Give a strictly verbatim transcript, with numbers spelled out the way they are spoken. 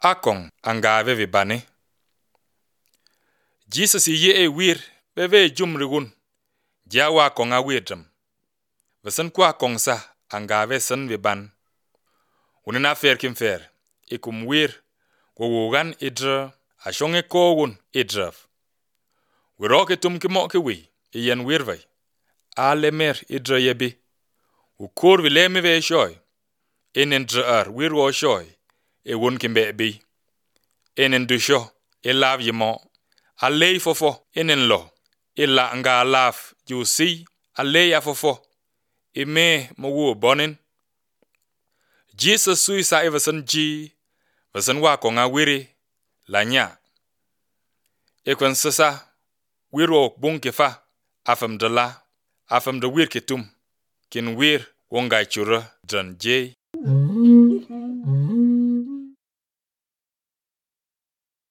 Akong angave vibane. Jesus ye e wir beve jum rigun. Jawa kong a wirdam. Vasan kwa kong sa angave san viban. Unina fer kim fer. Ikum wir. Wowogan idra. Ashonge kogun idraf. Wiroke tum kimoke wi. Iyan wirvay. Alemer idra yebi. Ukur vileme ve shoy. Enen draar wirwo shoy. E won kimbe bi. Enen dusho. E lav yemo. Alei fofo. Enen lo. Illa nga laf. You see. Alei ya fofo. Ime mawu bonin. Jesus sui sa evasan ji. Vasan wa konga wiri. Lanya. Ekwan sasa. Wiro bunke fa. Afam de la. Afam de wir ketum. Kin wir wongai chura dran jay.